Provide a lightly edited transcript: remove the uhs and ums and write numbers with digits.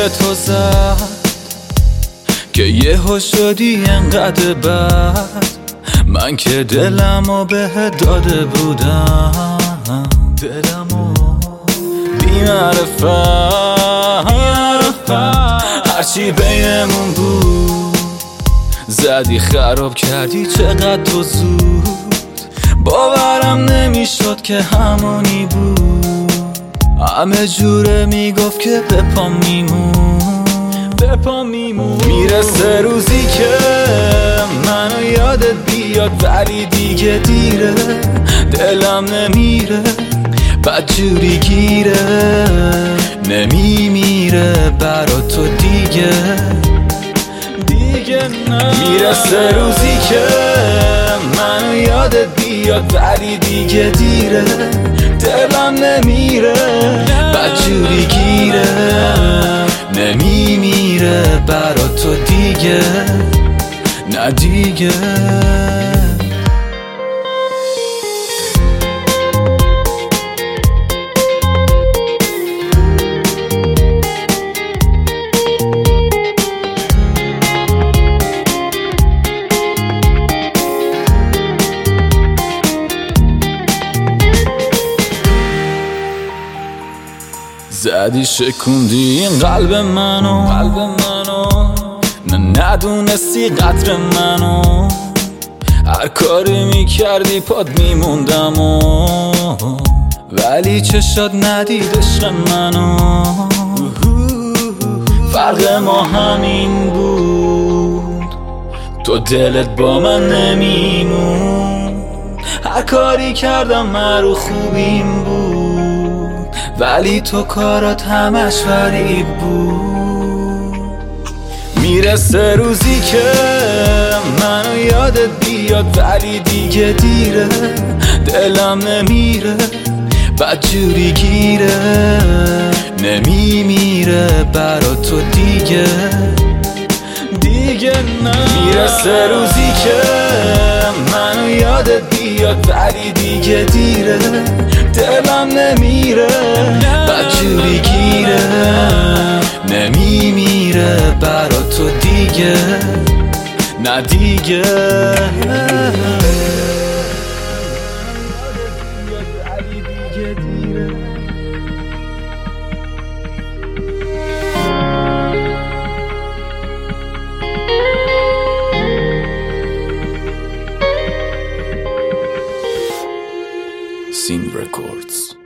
دل تو زد که یهو شدی انقدر بد. من که دلمو بهت داده بودم، دلمو بی معرفت، هرچی بینمون بود زدی خراب کردی چقدر تو زود. باورم نمیشد که همونی بود، همه جوره میگفت که به پا میمون. میرسه روزی که منو یادت بیاد ولی دیگه دیره، دلم نمیره بدجوری گیره، نمیمیره برا تو دیگه نه. میرسه روزی که منو یادت بیاد ولی دیگه دیره، دلم نمیره بدجوری گیره، نمیمیره برا تو دیگه نه دیگه. زدی شکوندی این قلب منو، نه ندونستی قدر منو، هر کاری میکردی پاد میموندم ولی چشات ندید عشق منو. فرق ما همین بود، تو دلت با من نمیمون، هر کاری کردم مرو خوبیم بود ولی تو کارات همش فریب بود. میرسه روزی که منو یادت بیاد ولی دیگه دیره، دلم نمیره بدجوری گیره، نمیمیره برا تو دیگه نه. میرسه روزی که منو یادت بیاد ولی دیگه دیره، دلم نمیره بدجوری گیره، نمیمیره برا تو دیگه نه دیگه. Scene Records.